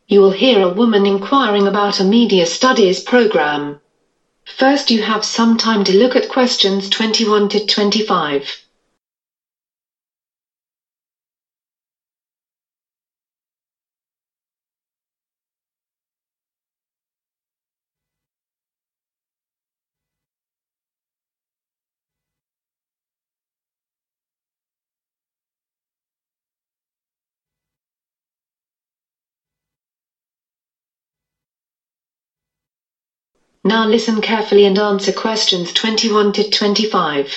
You will hear a woman inquiring about a media studies program. First, you have some time to look at questions 21 to 25. Now listen carefully and answer questions 21 to 25.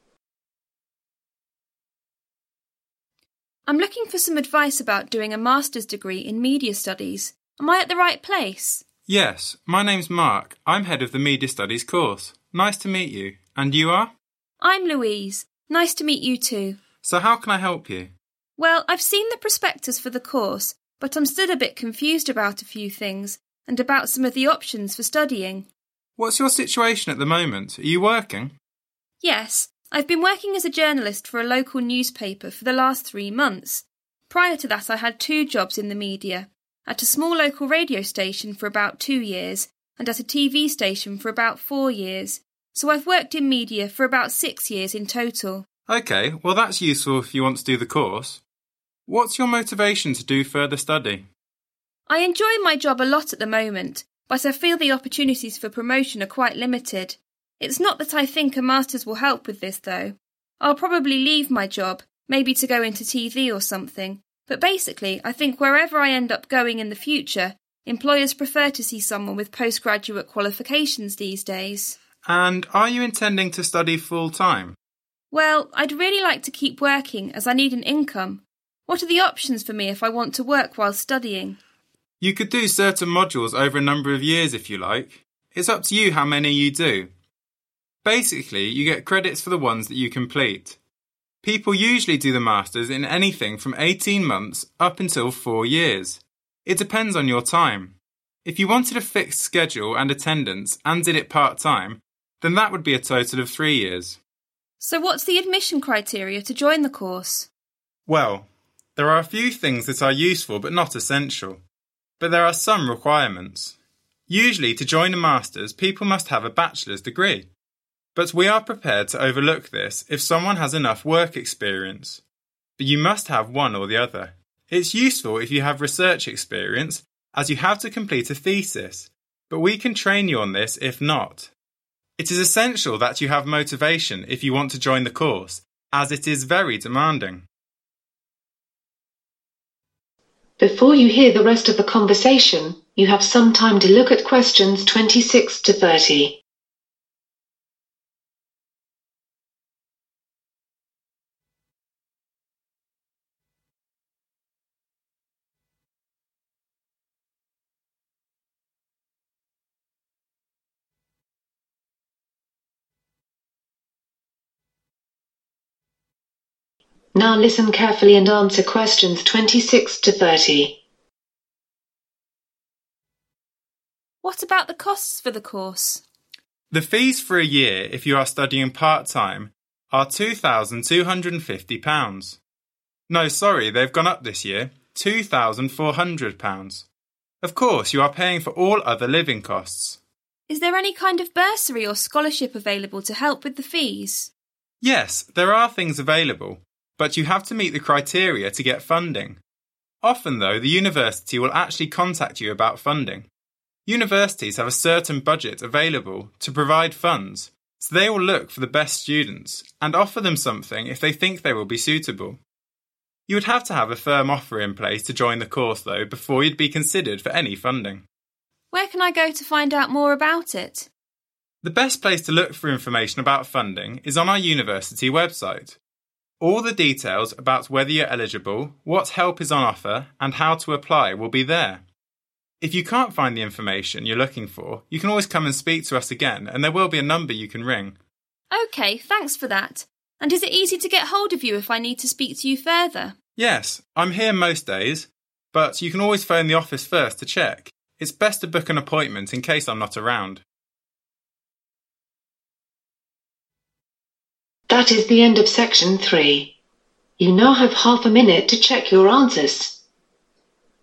I'm looking for some advice about doing a master's degree in media studies. Am I at the right place? Yes, my name's Mark. I'm head of the Media Studies course. Nice to meet you. And you are? I'm Louise. Nice to meet you too. So how can I help you? Well, I've seen the prospectus for the course, but I'm still a bit confused about a few things and about some of the options for studying. What's your situation at the moment? Are you working? Yes, I've been working as a journalist for a local newspaper for the last 3 months. Prior to that, I had 2 jobs in the media, at a small local radio station for about 2 years and at a TV station for about 4 years. So I've worked in media for about 6 years in total. OK, well that's useful if you want to do the course. What's your motivation to do further study? I enjoy my job a lot at the moment, but I feel the opportunities for promotion are quite limited. It's not that I think a master's will help with this, though. I'll probably leave my job, maybe to go into TV or something, but basically I think wherever I end up going in the future, employers prefer to see someone with postgraduate qualifications these days. And are you intending to study full-time? Well, I'd really like to keep working as I need an income. What are the options for me if I want to work while studying? You could do certain modules over a number of years if you like. It's up to you how many you do. Basically, you get credits for the ones that you complete. People usually do the Masters in anything from 18 months up until 4 years. It depends on your time. If you wanted a fixed schedule and attendance and did it part-time, then that would be a total of 3 years. So what's the admission criteria to join the course? Well, there are a few things that are useful but not essential. But there are some requirements. Usually to join a Masters, people must have a bachelor's degree. But we are prepared to overlook this if someone has enough work experience. But you must have one or the other. It's useful if you have research experience, as you have to complete a thesis, but we can train you on this if not. It is essential that you have motivation if you want to join the course, as it is very demanding. Before you hear the rest of the conversation, you have some time to look at questions 26 to 30. Now listen carefully and answer questions 26 to 30. What about the costs for the course? The fees for a year if you are studying part-time are £2,250. No, sorry, they've gone up this year, £2,400. Of course, you are paying for all other living costs. Is there any kind of bursary or scholarship available to help with the fees? Yes, there are things available, but you have to meet the criteria to get funding. Often, though, the university will actually contact you about funding. Universities have a certain budget available to provide funds, so they will look for the best students and offer them something if they think they will be suitable. You would have to have a firm offer in place to join the course, though, before you'd be considered for any funding. Where can I go to find out more about it? The best place to look for information about funding is on our university website. All the details about whether you're eligible, what help is on offer, and how to apply will be there. If you can't find the information you're looking for, you can always come and speak to us again, and there will be a number you can ring. OK, thanks for that. And is it easy to get hold of you if I need to speak to you further? Yes, I'm here most days, but you can always phone the office first to check. It's best to book an appointment in case I'm not around. That is the end of section 3. You now have half a minute to check your answers.